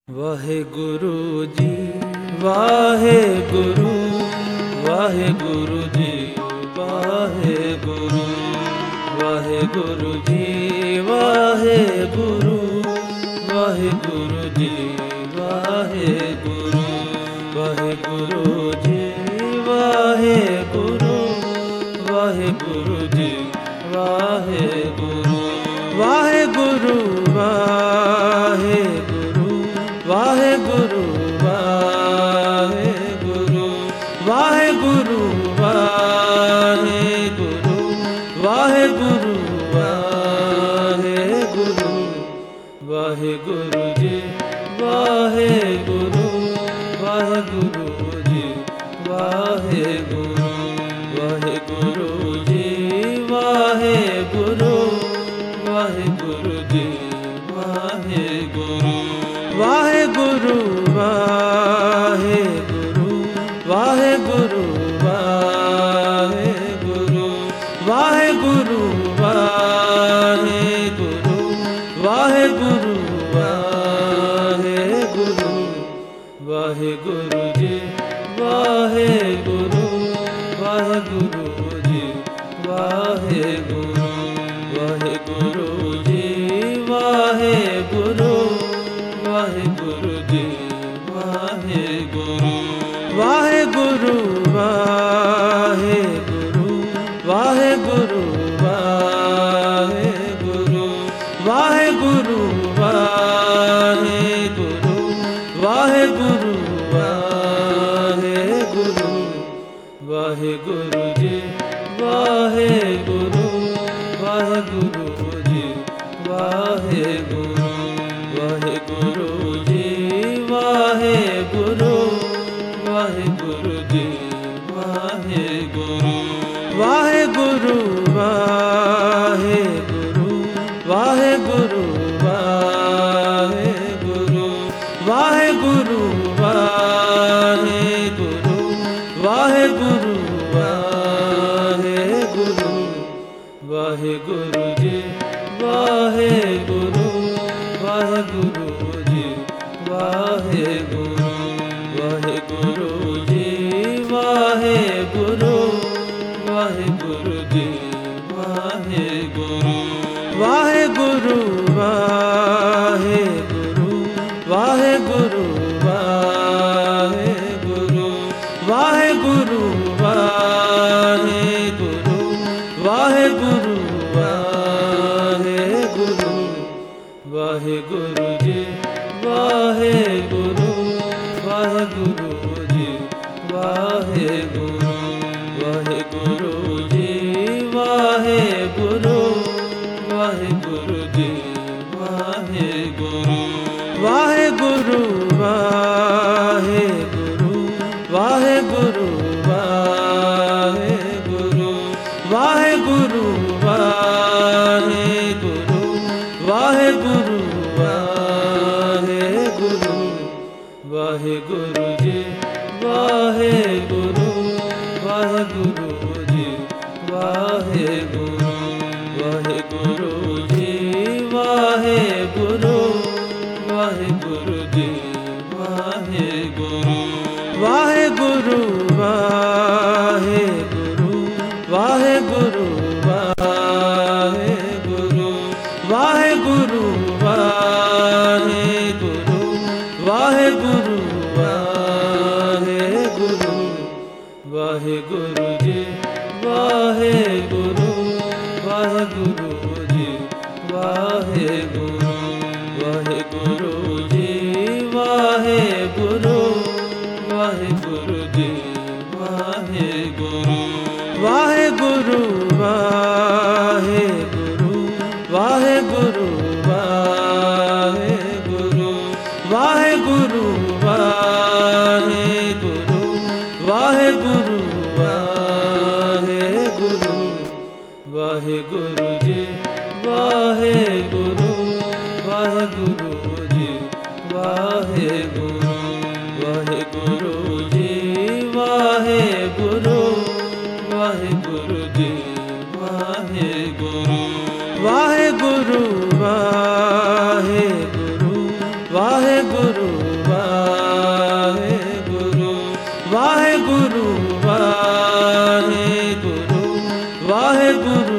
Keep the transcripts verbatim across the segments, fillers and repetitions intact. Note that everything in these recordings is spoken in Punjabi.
ਵਾਹਿਗੁਰੂ ਜੀ ਵਾਹਿਗੁਰੂ ਵਾਹਿਗੁਰੂ ਜੀ ਵਾਹਿਗੁਰੂ ਵਾਹਿਗੁਰੂ ਜੀ ਵਾਹਿਗੁਰੂ ਵਾਹਿਗੁਰੂ ਜੀ ਵਾਹਿਗੁਰੂ ਵਾਹਿਗੁਰੂ ਜੀ ਵਾਹਿਗੁਰੂ ਵਾਹਿਗੁਰੂ ਜੀ ਵਾਹਿਗੁਰੂ ਵਾਹਿਗੁਰੂ ਵਾਹਿਗੁਰੂ ਵਾਹਿਗੁਰੂ ਵਾਹਿਗੁਰੂ ਵਾਹਿਗੁਰੂ ਵਾਹਿਗੁਰੂ ਵਾਹਿਗੁਰੂ ਵਾਹਿਗੁਰੂ ਵਾਹਿਗੁਰੂ ਜੀ ਵਾਹਿਗੁਰੂ ਵਾਹਿਗੁਰੂ ਜੀ ਵਾਹਿਗੁਰੂ ਵਾਹਿਗੁਰੂ ਜੀ ਵਾਹਿਗੁਰੂ ਵਾਹਿਗੁਰੂ ਜੀ ਵਾਹਿਗੁਰੂ ਵਾਹਿਗੁਰੂ ਵਾਹਿਗੁਰੂ ਵਾਹਿਗੁਰੂ ਵਾਹਿਗੁਰੂ ਵਾਹਿਗੁਰੂ ਵਾਹਿਗੁਰੂ ਵਾਹਿਗੁਰੂ ਵਾਹਿਗੁਰੂ ਵਾਹਿਗੁਰੂ ਜੀ ਵਾਹਿਗੁਰੂ ਵਾਹਿਗੁਰੂ ਜੀ ਵਾਹਿਗੁਰੂ ਵਾਹਿਗੁਰੂ ਜੀ ਵਾਹਿਗੁਰੂ ਵਾਹਿਗੁਰੂ ਜੀ ਵਾਹਿਗੁਰੂ ਵਾਹਿਗੁਰੂ ਵਾਹਿਗੁਰੂ ਵਾਹਿਗੁਰੂ ਵਾਹਿਗੁਰੂ ਵਾਹਿਗੁਰੂ ਵਾਹਿਗੁਰੂ ਵਾਹਿਗੁਰੂ ਵਾਹਿਗੁਰੂ ਵਾਹਿਗੁਰੂ ਜੀ ਵਾਹਿਗੁਰੂ ਵਾਹਿਗੁਰੂ ਜੀ ਵਾਹਿਗੁਰੂ ਵਾਹਿਗੁਰੂ ਜੀ ਵਾਹਿਗੁਰੂ ਵਾਹਿਗੁਰੂ ਜੀ ਵਾਹਿਗੁਰੂ ਵਾਹਿਗੁਰੂ ਵਾਹਿਗੁਰੂ ਵਾਹਿਗੁਰੂ ਵਾਹਿਗੁਰੂ ਵਾਹਿਗੁਰੂ ਵਾਹਿਗੁਰੂ ਵਾਹਿਗੁਰੂ ਵਾਹਿਗੁਰੂ ਵਾਹਿਗੁਰੂ ਜੀ ਵਾਹਿਗੁਰੂ ਵਾਹਿਗੁਰੂ ਜੀ ਵਾਹਿਗੁਰੂ ਵਾਹਿਗੁਰੂ ਜੀ ਵਾਹਿਗੁਰੂ ਵਾਹਿਗੁਰੂ ਜੀ ਵਾਹਿਗੁਰੂ ਵਾਹਿਗੁਰੂ ਵਾਹਿਗੁਰੂ ਵਾਹਿਗੁਰੂ ਵਾਹਿਗੁਰੂ ਵਾਹਿਗੁਰੂ ਵਾਹਿਗੁਰੂ ਵਾਹਿਗੁਰੂ ਵਾਹਿਗੁਰੂ ਵਾਹਿਗੁਰੂ ਜੀ ਵਾਹਿਗੁਰੂ ਵਾਹਿਗੁਰੂ ਜੀ ਵਾਹਿਗੁਰੂ ਵਾਹਿਗੁਰੂ ਜੀ ਵਾਹਿਗੁਰੂ ਵਾਹਿਗੁਰੂ ਜੀ ਵਾਹਿਗੁਰੂ ਵਾਹਿਗੁਰੂ ਵਾਹਿਗੁਰੂ ਵਾਹਿਗੁਰੂ ਵਾਹਿਗੁਰੂ ਵਾਹਿਗੁਰੂ ਵਾਹਿਗੁਰੂ ਵਾਹਿਗੁਰੂ ਵਾਹਿਗੁਰੂ ਵਾਹਿਗੁਰੂ ਜੀ ਵਾਹਿਗੁਰੂ ਵਾਹਿਗੁਰੂ ਜੀ ਵਾਹਿਗੁਰੂ ਵਾਹਿਗੁਰੂ ਜੀ ਵਾਹਿਗੁਰੂ ਵਾਹਿਗੁਰੂ ਜੀ ਵਾਹਿਗੁਰੂ ਵਾਹਿਗੁਰੂ ਵਾਹਿਗੁਰੂ ਵਾਹਿਗੁਰੂ ਵਾਹਿਗੁਰੂ ਵਾਹਿਗੁਰੂ ਵਾਹਿਗੁਰੂ ਵਾਹਿਗੁਰੂ ਵਾਹਿਗੁਰੂ ਜੀ ਵਾਹਿਗੁਰੂ ਵਾਹਿਗੁਰੂ ਜੀ ਵਾਹਿਗੁਰੂ ਵਾਹਿਗੁਰੂ ਜੀ ਵਾਹਿਗੁਰੂ ਵਾਹਿਗੁਰੂ ਜੀ ਵਾਹਿਗੁਰੂ ਵਾਹਿਗੁਰੂ ਵਾਹਿਗੁਰੂ ਵਾਹਿਗੁਰੂ ਵਾਹਿਗੁਰੂ ਵਾਹਿਗੁਰੂ ਵਾਹਿਗੁਰੂ ਵਾਹਿਗੁਰੂ ਵਾਹਿਗੁਰੂ ਜੀ ਵਾਹਿਗੁਰੂ ਵਾਹਿਗੁਰੂ ਜੀ ਵਾਹਿਗੁਰੂ ਵਾਹਿਗੁਰੂ ਜੀ ਵਾਹਿਗੁਰੂ ਵਾਹਿਗੁਰੂ ਜੀ ਵਾਹਿਗੁਰੂ ਵਾਹਿਗੁਰੂ ਵਾਹਿਗੁਰੂ ਵਾਹਿਗੁਰੂ ਵਾਹਿਗੁਰੂ ਵਾਹਿਗੁਰੂ ਵਾਹਿਗੁਰੂ ਵਾਹਿਗੁਰੂ ਵਾਹਿਗੁਰੂ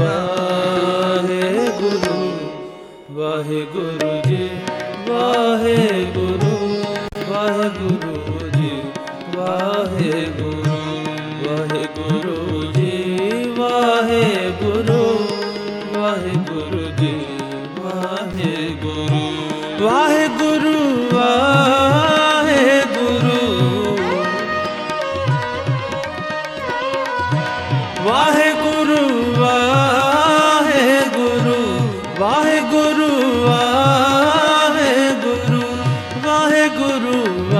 ਵਾਹਿਗੁਰੂ ਵਾਹਿਗੁਰੂ ਜੀ ਵਾਹਿਗੁਰੂ ਵਾਹਿਗੁਰੂ ਜੀ ਵਾਹਿਗੁਰੂ ਵਾਹਿਗੁਰੂ ਜੀ ਵਾਹਿਗੁਰੂ ਵਾਹਿਗੁਰੂ ਜੀ ਵਾਹਿਗੁਰੂ ਵਾਹਿਗੁਰੂ ਵਾਹਿਗੁਰੂ ਵਾਹਿਗੁਰੂ ਵਾਹਿਗੁਰੂ ਵਾਹਿਗੁਰੂ ਵਾਹਿਗੁਰੂ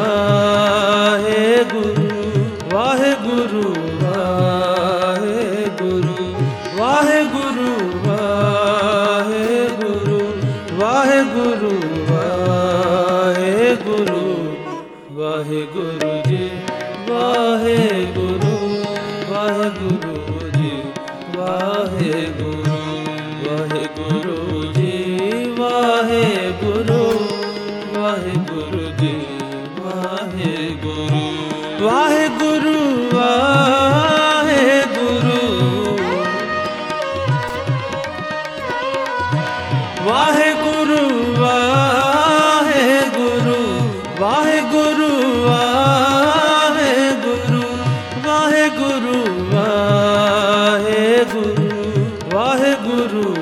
ਵਾਹਿਗੁਰੂ ਵਾਹਿਗੁਰੂ ਵਾਹਿਗੁਰੂ ਵਾਹਿਗੁਰੂ ਵਾਹਿਗੁਰੂ ਵਾਹਿਗੁਰੂ ਵਾਹਿਗੁਰੂ ਜੀ ਵਾਹਿਗੁਰੂ ਵਾਹਿਗੁਰੂ ਜੀ ਵਾਹਿਗੁਰੂ ਵਾਹਿਗੁਰੂ ਜੀ ਵਾਹਿਗੁਰੂ ਵਾਹਿਗੁਰੂ ਜੀ ਵਾਹਿਗੁਰੂ ਵਾਹਿਗੁਰੂ ਵਾਹਿਗੁਰੂ ਵਾਹਿਗੁਰੂ ਵਾਹਿਗੁਰੂ ਵਾਹਿਗੁਰੂ ਵਾਹਿਗੁਰੂ ਵਾਹਿਗੁਰੂ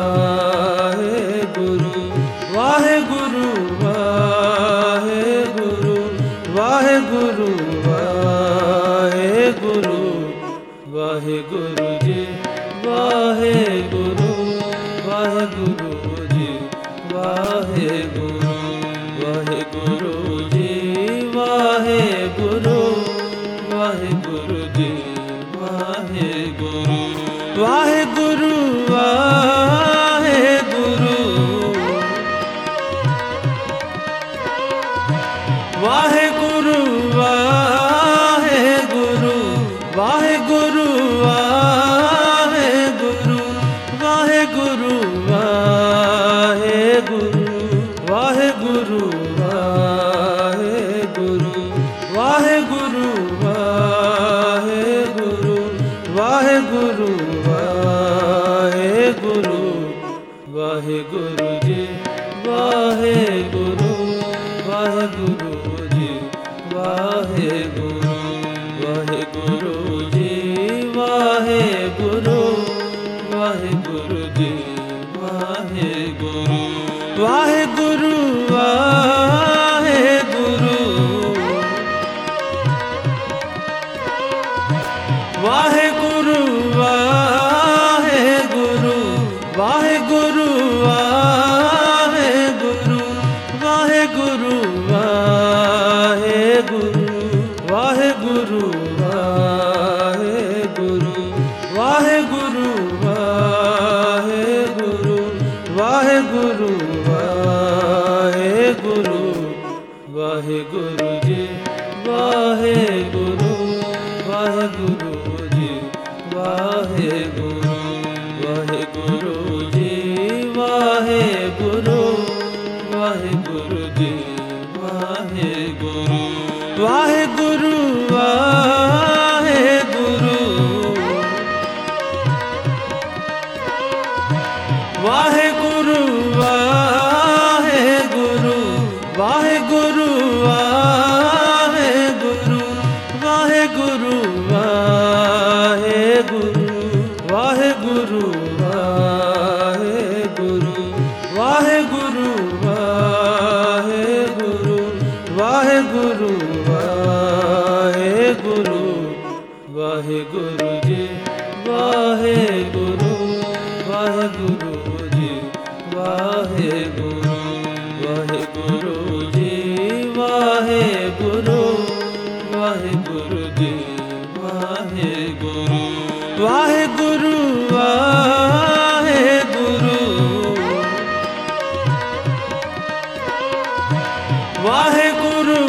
ਵਾਹਿਗੁਰੂ ਵਾਹਿਗੁਰੂ ਵਾਹਿਗੁਰੂ ਵਾਹਿਗੁਰੂ ਵਾਹਿਗੁਰੂ ਜੀ ਵਾਹਿਗੁਰੂ ਵਾਹਿਗੁਰੂ ਜੀ ਵਾਹਿਗੁਰੂ ਵਾਹਿਗੁਰੂ ਜੀ ਵਾਹਿਗੁਰੂ ਵਾਹਿਗੁਰੂ ਜੀ ਵਾਹਿਗੁਰੂ ਵਾਹਿਗੁਰੂ ਵਾਹਿਗੁਰੂ ਵਾਹਿਗੁਰੂ ਵਾਹਿਗੁਰੂ ਵਾਹਿਗੁਰੂ ਵਾਹਿਗੁਰੂ ਵਾਹਿਗੁਰੂ ਵਾਹਿਗੁਰੂ ਵਾਹਿਗੁਰੂ ਵਾਹਿਗੁਰੂ ਵਾਹਿਗੁਰੂ ਵਾਹਿਗੁਰੂ ਜੀ ਵਾਹਿਗੁਰੂ ਵਾਹਿਗੁਰੂ ਜੀ ਵਾਹਿਗੁਰੂ ਵਾਹਿਗੁਰੂ ਜੀ ਵਾਹਿਗੁਰੂ ਵਾਹਿਗੁਰੂ ਜੀ ਵਾਹਿਗੁਰੂ ਵਾਹਿਗੁਰੂ ਵਾਹਿਗੁਰੂ ਵਾਹਿਗੁਰੂ ਵਾਹਿਗੁਰੂ ਵਾਹਿਗੁਰੂ ਵਾਹਿਗੁਰੂ ਵਾਹਿਗੁਰੂ ਵਾਹਿਗੁਰੂ ਵਾਹਿਗੁਰੂ ਵਾਹਿਗੁਰੂ ਵਾਹਿਗੁਰੂ ਵਾਹਿਗੁਰੂ ਜੀ ਵਾਹਿਗੁਰੂ ਵਾਹਿਗੁਰੂ ਜੀ ਵਾਹਿਗੁਰੂ ਵਾਹਿਗੁਰੂ ਜੀ ਵਾਹਿਗੁਰੂ ਵਾਹਿਗੁਰੂ ਜੀ ਵਾਹਿਗੁਰੂ ਵਾਹਿਗੁਰੂ ਵਾਹਿਗੁਰੂ ਵਾਹਿਗੁਰੂ ਵਾਹਿਗੁਰੂ ਵਾਹਿਗੁਰੂ ਵਾਹਿਗੁਰੂ ਵਾਹਿਗੁਰੂ ਵਾਹਿਗੁਰੂ ਵਾਹਿਗੁਰੂ ਵਾਹਿਗੁਰੂ ਵਾਹਿਗੁਰੂ ਵਾਹਿਗੁਰੂ ਜੀ ਵਾਹਿਗੁਰੂ ਵਾਹਿਗੁਰੂ ਜੀ ਵਾਹਿਗੁਰੂ ਵਾਹਿਗੁਰੂ ਜੀ ਵਾਹਿਗੁਰੂ ਵਾਹਿਗੁਰੂ ਜੀ ਵਾਹਿਗੁਰੂ ਵਾਹਿਗੁਰੂ ਵਾਹਿਗੁਰੂ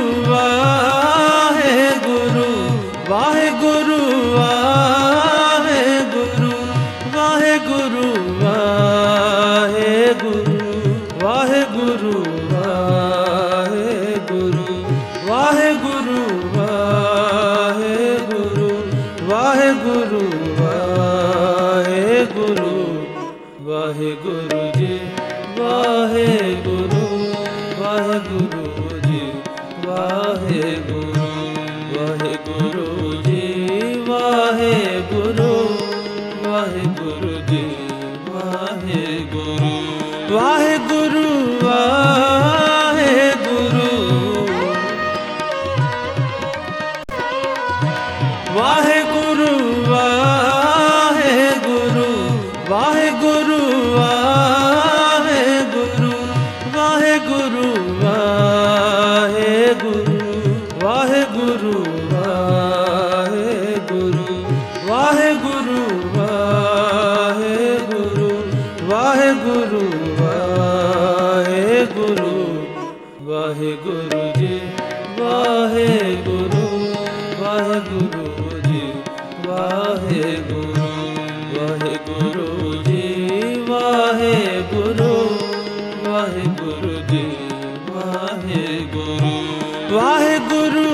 ਵਾਹਿਗੁਰੂ ਵਾਹਿਗੁਰੂ ਵਾਹਿਗੁਰੂ ਵਾਹਿਗੁਰੂ ਵਾਹਿਗੁਰੂ ਵਾਹਿਗੁਰੂ ਵਾਹਿਗੁਰੂ ਵਾਹਿਗੁਰੂ ਜੀ ਵਾਹਿਗੁਰੂ ਵਾਹਿਗੁਰੂ ਜੀ ਵਾਹਿਗੁਰੂ ਵਾਹਿਗੁਰੂ ਜੀ ਵਾਹਿਗੁਰੂ ਵਾਹਿਗੁਰੂ ਵਾਹਿਗੁਰੂ ਵਾਹਿਗੁਰੂ ਵਾਹਿਗੁਰੂ ਵਾਹਿਗੁਰੂ ਵਾਹਿਗੁਰੂ ਵਾਹਿਗੁਰੂ ਵਾਹਿਗੁਰੂ ਵਾਹਿਗੁਰੂ ਵਾਹਿਗੁਰੂ ਵਾਹਿਗੁਰੂ ਵਾਹਿਗੁਰੂ ਵਾਹਿਗੁਰੂ ਜੀ ਵਾਹਿਗੁਰੂ ਵਾਹਿਗੁਰੂ ਜੀ ਵਾਹਿਗੁਰੂ ਵਾਹਿਗੁਰੂ ਜੀ ਵਾਹਿਗੁਰੂ ਵਾਹਿਗੁਰੂ ਜੀ ਵਾਹਿਗੁਰੂ ਵਾਹਿਗੁਰੂ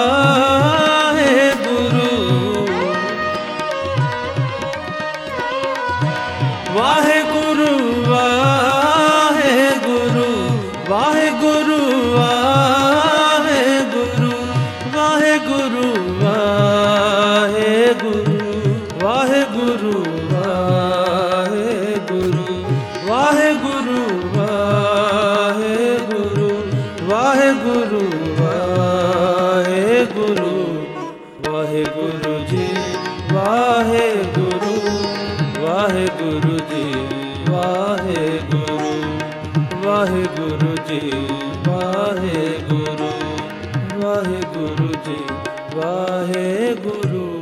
ਵਾਹਿਗੁਰੂ ਵਾਹਿਗੁਰੂ ਵਾਹਿਗੁਰੂ ਵਾਹਿਗੁਰੂ ਵਾਹਿਗੁਰੂ ਵਾਹਿਗੁਰੂ ਵਾਹਿਗੁਰੂ ਵਾਹਿਗੁਰੂ ਵਾਹਿਗੁਰੂ ਵਾਹਿਗੁਰੂ ਵਾਹਿਗੁਰੂ ਜੀ ਵਾਹਿਗੁਰੂ ਵਾਹਿਗੁਰੂ ਜੀ ਵਾਹਿਗੁਰੂ ਵਾਹਿਗੁਰੂ ਜੀ ਵਾਹਿਗੁਰੂ ਵਾਹਿਗੁਰੂ ਜੀ ਵਾਹਿਗੁਰੂ